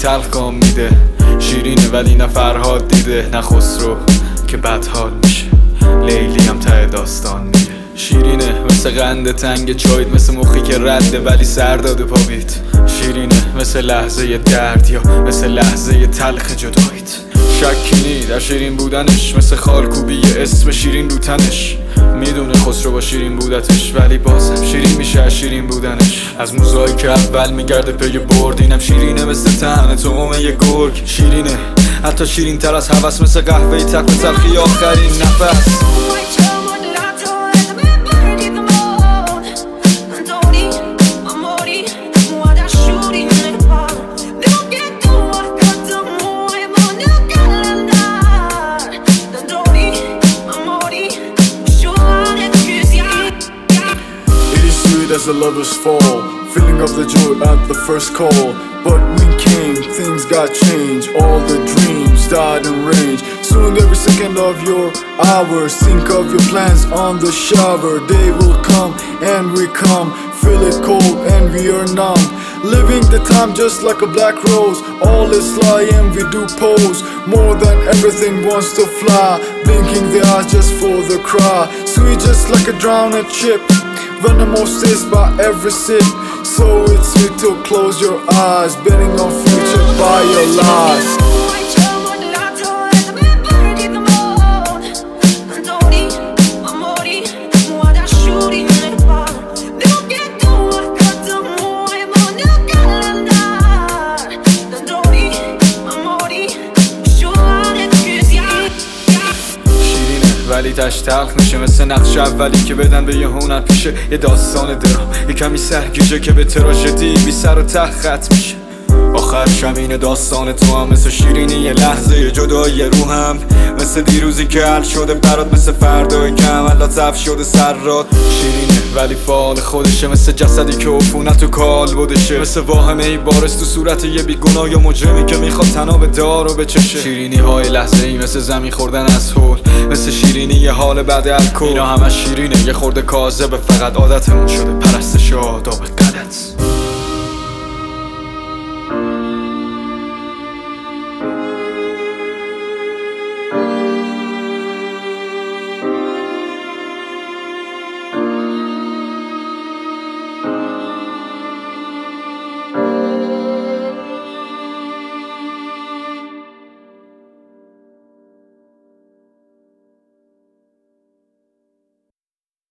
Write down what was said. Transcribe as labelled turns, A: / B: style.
A: تلخ گام میده. شیرینه ولی نه فرهاد دیده، نه خسرو که بدحال میشه، لیلی هم ته داستان میگه. شیرینه مثل قند تنگ چایت، مثل مخی که رده ولی سر داده پابیت. شیرینه مثل لحظه درد یا مثل لحظه تلخ جدایت. شکینی در شیرین بودنش، مثل خالکوبی اسم شیرین رو تنش. میدونه خسرو با شیرین بودتش ولی بازم شیرین میشه از شیرین بودنش. از موزایی که اول میگرده پی برد، اینم شیرینه مثل طعم طعمه یه گرگ. شیرینه حتی شیرین تر از هوس، مثل قهوه تلخ تلخی آخرین نفس.
B: As the lovers fall, feeling of the joy at the first call. But when came, things got changed. All the dreams died in range. Soon every second of your hours, think of your plans on the shower. Day will come and we come, feel it cold and we are numb. Living the time just like a black rose. All is lying, we do pose. More than everything wants to fly, blinking the eyes just for the cry. Sweet just like a drowned chip, venomous taste by every sip. So it's sweet to close your eyes, betting on future by your lies.
A: ولی تش تلخ میشه، مثل نقش اولی که بدن به یه هنر پیشه. یه داستان درام یه کمی سرگیجه که به تراژدی بی سر و ته ختم میشه. آخرش همینه داستان تو هم، مثل شیرینی یه لحظه جدای روحم. مثل دیروزی که حل شده برات، مثل فردایی که عملات ضعف شده سرات. شیرینه ولی فعال خودشه، مثل جسدی که عفونت تو کال بودشه. مثل واهمه ای بارز تو صورت یه بیگناه یا مجرمی که میخواد تناب دارو بچشه. شیرینی های لحظه ای مثل زمین خوردن از هول، مثل شیرینی یه حال بعد الکل. اینا همش شیرینه، یه خورده کاذبه، فقط عادتمون شده پرستش آداب غلط.